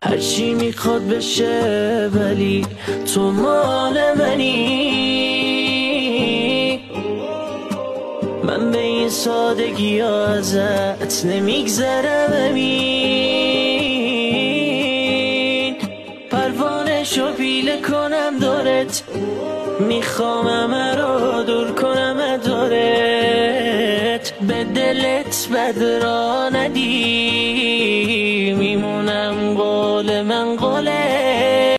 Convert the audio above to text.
هرچی میخواد بشه ولی تو مال منی. من به این سادگی ها ازت نمیگذرم امین. پروانه شو پیله کنم دارت، میخوام همه رو دور کنم دارت. به دلت بد را ندی، میمونم قول من قوله.